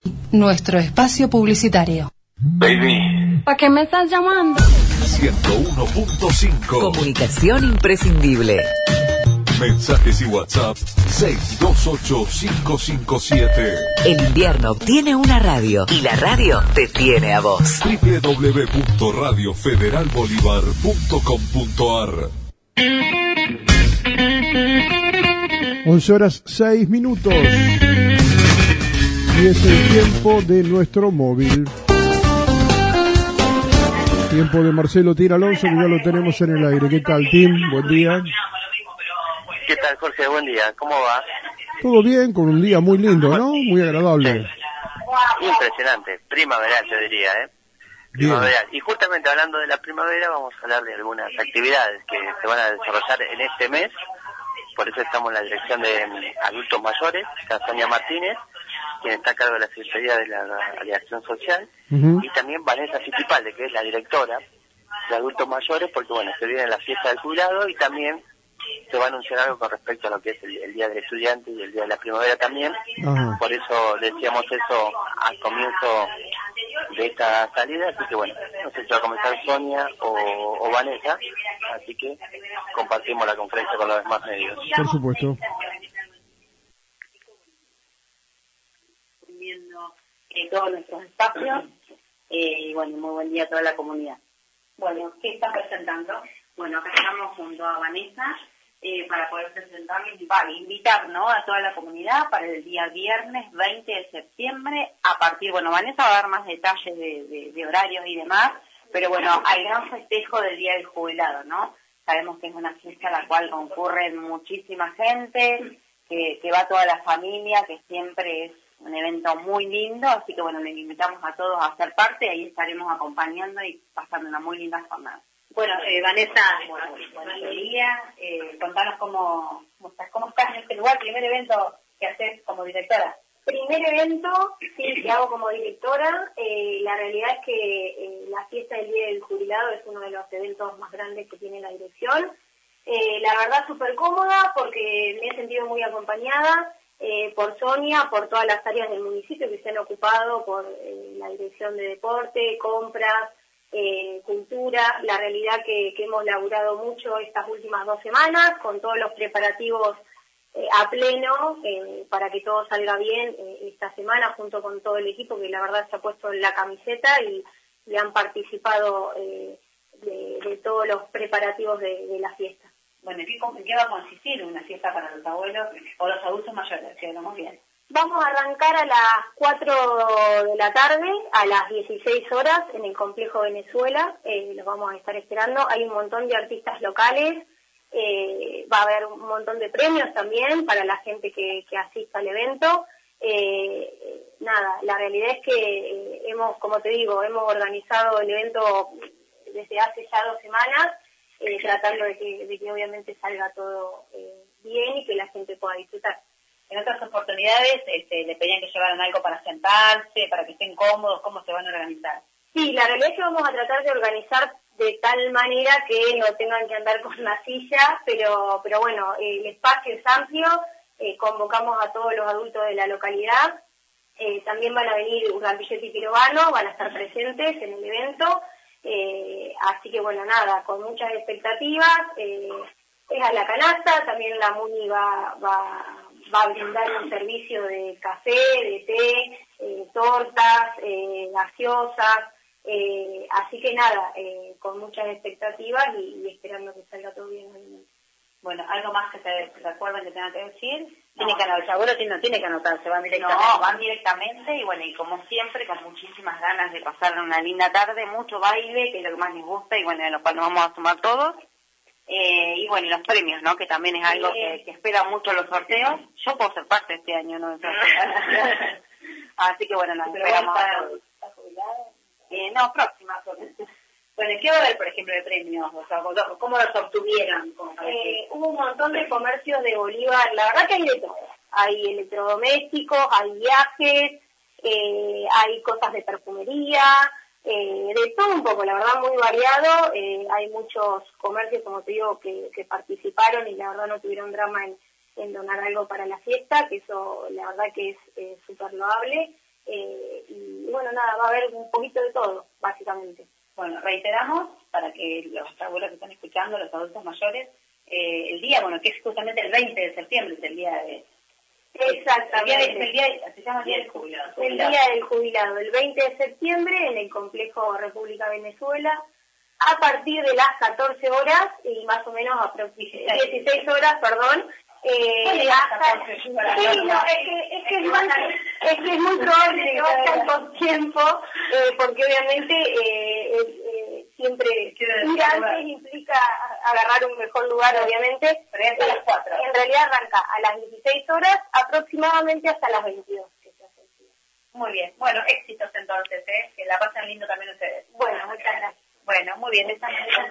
Nuestro espacio publicitario. Baby. ¿Para qué me estás llamando? 101.5. Comunicación imprescindible. Mensajes y WhatsApp 628-557. El invierno tiene una radio y la radio te tiene a vos. www.radiofederalbolivar.com.ar 11:06. Y es el tiempo de nuestro móvil. Tiempo de Marcelo Tira Alonso, que ya lo tenemos en el aire. ¿Qué tal, Tim? Buen día. ¿Qué tal, Jorge? Buen día. ¿Cómo va? Todo bien, con un día muy lindo, ¿no? Muy agradable. Sí. Impresionante. Primaveral, yo diría, ¿eh? Primaveral. Y justamente hablando de la primavera, vamos a hablar de algunas actividades que se van a desarrollar en este mes. Por eso estamos en la dirección de adultos mayores, está Sonia Martínez, quien está a cargo de la Secretaría de la Acción Social, y también Vanessa Fittipaldi, que es la directora de adultos mayores, porque bueno, se viene la fiesta del jubilado y también se va a anunciar algo con respecto a lo que es el Día del Estudiante y el Día de la Primavera también. Ajá. Por eso decíamos eso al comienzo de esta salida, así que bueno, no sé si va a comenzar Sonia o Vanessa, así que compartimos la conferencia con los demás medios. Por supuesto. Viendo todos nuestros espacios y bueno, muy buen día a toda la comunidad. Bueno, ¿qué están presentando? Bueno, acá estamos junto a Vanessa para poder presentarles y invitar, ¿no?, a toda la comunidad para el día viernes 20 de septiembre a partir, bueno, Vanessa va a dar más detalles de horarios y demás, pero bueno, al gran festejo del Día del Jubilado, ¿no? Sabemos que es una fiesta a la cual concurren muchísima gente, que va toda la familia, que siempre es un evento muy lindo, así que bueno, les invitamos a todos a ser parte, ahí estaremos acompañando y pasando una muy linda jornada. Bueno, Vanessa, buenos días, contanos cómo estás en este lugar, primer evento que haces como directora. Primer evento, sí, que hago como directora. La realidad es que la fiesta del Día del Jubilado es uno de los eventos más grandes que tiene la dirección. La verdad súper cómoda porque me he sentido muy acompañada por Sonia, por todas las áreas del municipio que se han ocupado, por la dirección de deporte, compras, cultura. La realidad que hemos laburado mucho estas últimas 2 semanas con todos los preparativos a pleno para que todo salga bien esta semana junto con todo el equipo que la verdad se ha puesto en la camiseta y han participado de todos los preparativos de la fiesta. Bueno, ¿en qué va a consistir una fiesta para los abuelos o los adultos mayores? Si hablamos bien. Vamos a arrancar a las 4 de la tarde, a las 16 horas, en el Complejo Venezuela. Los vamos a estar esperando. Hay un montón de artistas locales. Va a haber un montón de premios también para la gente que asista al evento. Nada, la realidad es que como te digo, hemos organizado el evento desde hace ya 2 semanas, tratando de que obviamente salga todo bien y que la gente pueda disfrutar. En otras oportunidades le pedían que llevaran algo para sentarse, para que estén cómodos. ¿Cómo se van a organizar? Sí, la realidad es que vamos a tratar de organizar de tal manera que no tengan que andar con una silla, pero bueno, el espacio es amplio, convocamos a todos los adultos de la localidad, también van a venir Urrampillete y Pirovano, van a estar presentes en el evento, así que bueno, nada, con muchas expectativas, es a la canasta, también la MUNI va a brindar un servicio de café, de té, tortas, gaseosas, así que nada, con muchas expectativas y esperando que salga todo bien. Bueno, algo más que se recuerden que tengan que decir. Tiene que anotar, seguro no tiene que anotarse, van directamente. No, van directamente y bueno, y como siempre, con muchísimas ganas de pasar una linda tarde, mucho baile, que es lo que más les gusta y bueno, de lo cual nos vamos a sumar todos. Y bueno, y los premios, ¿no? Que también es algo que esperan mucho los sorteos. Yo puedo ser parte este año, ¿no? Así que bueno, nos esperamos. ¿Está jubilada? No, próxima. Bueno, ¿qué va a haber, por ejemplo, de premios? O sea, ¿cómo los obtuvieron? Hubo un montón de comercios de Bolívar, la verdad que hay de todo. Hay electrodomésticos, hay viajes, hay cosas de perfumería, de todo un poco, la verdad muy variado. Hay muchos comercios, como te digo, que participaron y la verdad no tuvieron drama en donar algo para la fiesta, que eso la verdad que es súper loable. nada, va a haber un poquito de todo, básicamente. Bueno, reiteramos para que los abuelos que están escuchando, los adultos mayores, el día, bueno, que es justamente el 20 de septiembre, es el día de... Exactamente. Se llama el Día del Jubilado. El Día del Jubilado, el 20 de septiembre en el complejo República Venezuela, a partir de las 14 horas y más o menos 16 horas, perdón. Es que es muy probable que vayan con tiempo, porque obviamente siempre ir antes implica agarrar un mejor lugar, obviamente. Pero es a las 4. En realidad arranca a las 16 horas, aproximadamente hasta las 22. Muy bien. Bueno, éxitos entonces, que la pasen lindo también ustedes. Bueno, muchas gracias. Bueno, muy bien. De esta manera,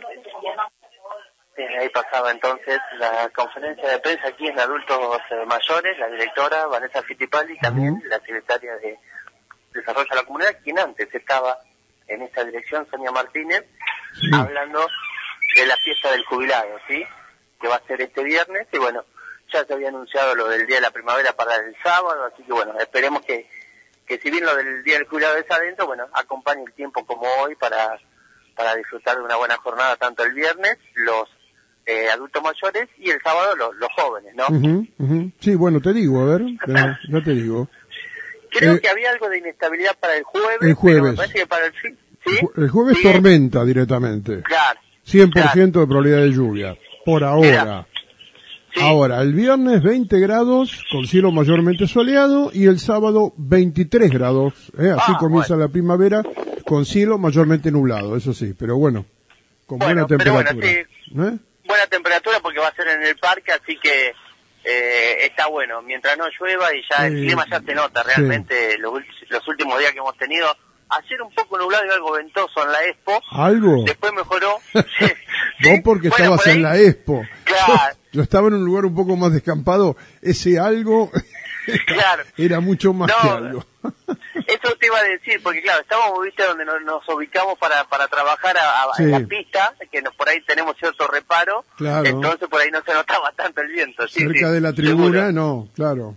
Bien, ahí pasaba entonces la conferencia de prensa aquí en Adultos Mayores, la directora Vanessa Fittipaldi, también la secretaria de Desarrollo de la Comunidad, quien antes estaba en esta dirección, Sonia Martínez, hablando de la fiesta del jubilado, ¿sí? Que va a ser este viernes, y bueno, ya se había anunciado lo del Día de la Primavera para el sábado, así que bueno, esperemos que si bien lo del Día del Jubilado es adentro, bueno, acompañe el tiempo como hoy para disfrutar de una buena jornada, tanto el viernes, los adultos mayores, y el sábado los jóvenes, ¿no? Sí, bueno, te digo, a ver, ya te digo. Creo que había algo de inestabilidad para el jueves. El jueves. Pero me parece que para el fin, ¿sí? El jueves ¿sí? tormenta directamente. Claro. 100% de probabilidad de lluvia, por ahora. Sí. Ahora, el viernes 20 grados, con cielo mayormente soleado, y el sábado 23 grados, así comienza la primavera, con cielo mayormente nublado, eso sí, pero bueno, con buena temperatura. Bueno, sí, buena temperatura porque va a ser en el parque, así que está bueno, mientras no llueva, y ya el clima ya se nota realmente, los últimos días que hemos tenido. Ayer un poco nublado y algo ventoso en la Expo. ¿Algo? Después mejoró. Vos porque estabas en la Expo. Claro. Yo estaba en un lugar un poco más descampado. Ese algo claro. Era mucho más que algo. Eso te iba a decir, porque claro, estábamos, viste, donde nos ubicamos para trabajar en la pista, que por ahí tenemos cierto reparo. Claro. Entonces por ahí no se notaba tanto el viento. Cerca de la tribuna, seguro. No, claro.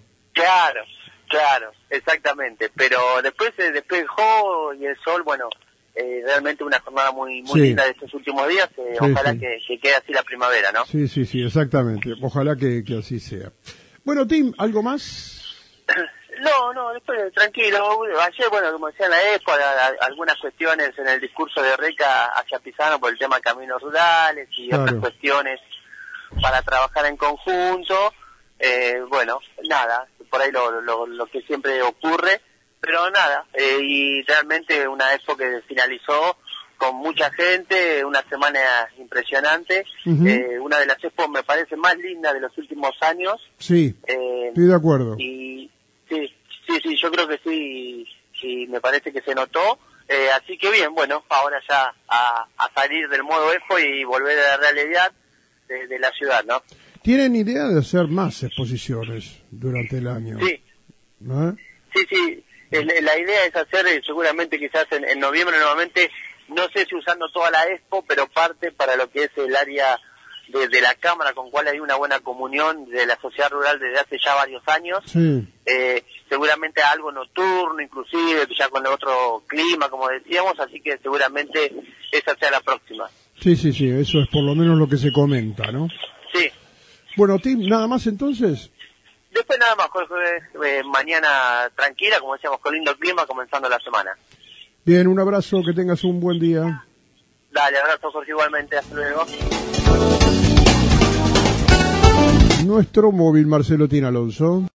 Claro, exactamente, pero después se despejó y el sol, bueno, realmente una jornada muy linda de estos últimos días, ojalá que quede así la primavera, ¿no? Sí, exactamente, ojalá que así sea. Bueno, Tim, ¿algo más? No, después tranquilo, ayer, bueno, como decía en la Expo, algunas cuestiones en el discurso de Reca hacia Pisano por el tema de caminos rurales y otras cuestiones para trabajar en conjunto, bueno, nada, por ahí lo que siempre ocurre, pero nada, y realmente una Expo que finalizó con mucha gente, una semana impresionante, una de las Expos me parece más linda de los últimos años. Sí, estoy de acuerdo. Y sí, yo creo que sí, me parece que se notó, así que bien, bueno, ahora ya a salir del modo Expo y volver a la realidad de la ciudad, ¿no? ¿Tienen idea de hacer más exposiciones durante el año? Sí. ¿No? Sí. La idea es hacer, seguramente quizás en noviembre nuevamente, no sé si usando toda la Expo, pero parte para lo que es el área de la Cámara, con cual hay una buena comunión de la sociedad rural desde hace ya varios años. Sí. Seguramente algo nocturno, inclusive, ya con otro clima, como decíamos, así que seguramente esa sea la próxima. Sí, eso es por lo menos lo que se comenta, ¿no? Sí. Bueno, Tim, ¿nada más entonces? Después nada más, mañana tranquila, como decíamos, con lindo clima, comenzando la semana. Bien, un abrazo, que tengas un buen día. Dale, abrazo, Jorge, igualmente, hasta luego. Nuestro móvil, Marcelo Tin Alonso.